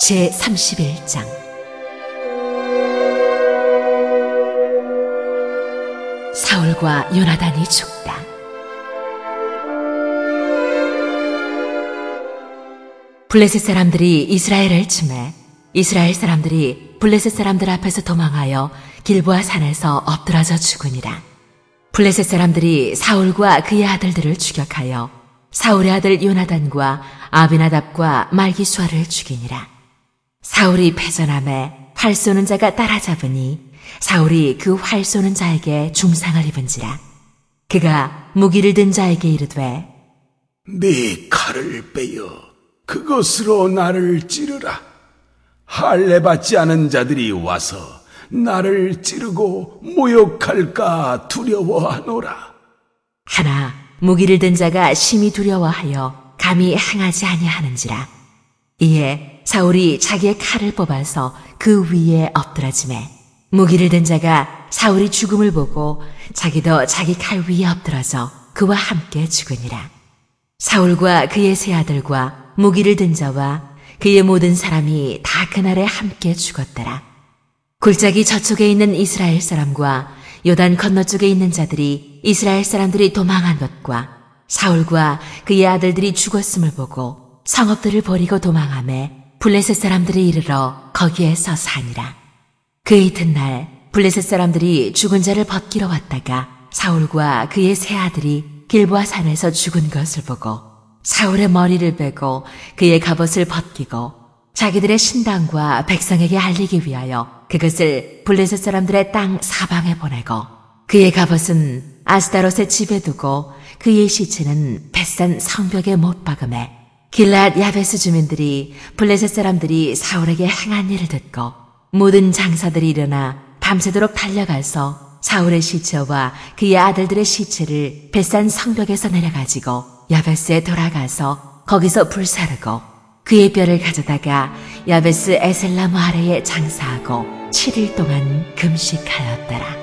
제31장. 사울과 요나단이 죽다. 블레셋 사람들이 이스라엘을 치매 이스라엘 사람들이 블레셋 사람들 앞에서 도망하여 길보아 산에서 엎드러져 죽으니라. 블레셋 사람들이 사울과 그의 아들들을 추격하여 사울의 아들 요나단과 아비나답과 말기수아를 죽이니라. 사울이 패전함에 활 쏘는 자가 따라잡으니 사울이 그 활 쏘는 자에게 중상을 입은지라. 그가 무기를 든 자에게 이르되 네 칼을 빼어 그것으로 나를 찌르라. 할례 받지 않은 자들이 와서 나를 찌르고 모욕할까 두려워하노라. 하나 무기를 든 자가 심히 두려워하여 감히 행하지 아니하는지라. 이에 사울이 자기의 칼을 뽑아서 그 위에 엎드러지매 무기를 든 자가 사울이 죽음을 보고 자기도 자기 칼 위에 엎드러져 그와 함께 죽으니라. 사울과 그의 세 아들과 무기를 든 자와 그의 모든 사람이 다 그날에 함께 죽었더라. 골짜기 저쪽에 있는 이스라엘 사람과 요단 건너쪽에 있는 자들이 이스라엘 사람들이 도망한 것과 사울과 그의 아들들이 죽었음을 보고 성읍들을 버리고 도망하매 블레셋 사람들이 이르러 거기에서 사니라. 그 이튿날 블레셋 사람들이 죽은 자를 벗기러 왔다가 사울과 그의 세 아들이 길보아 산에서 죽은 것을 보고 사울의 머리를 베고 그의 갑옷을 벗기고 자기들의 신당과 백성에게 알리기 위하여 그것을 블레셋 사람들의 땅 사방에 보내고 그의 갑옷은 아스다롯의 집에 두고 그의 시체는 벳산 성벽에 못 박음에 길랏 야베스 주민들이 블레셋 사람들이 사울에게 행한 일을 듣고 모든 장사들이 일어나 밤새도록 달려가서 사울의 시체와 그의 아들들의 시체를 벳산 성벽에서 내려가지고 야베스에 돌아가서 거기서 불사르고 그의 뼈를 가져다가 야베스 에셀나무 아래에 장사하고 7일 동안 금식하였더라.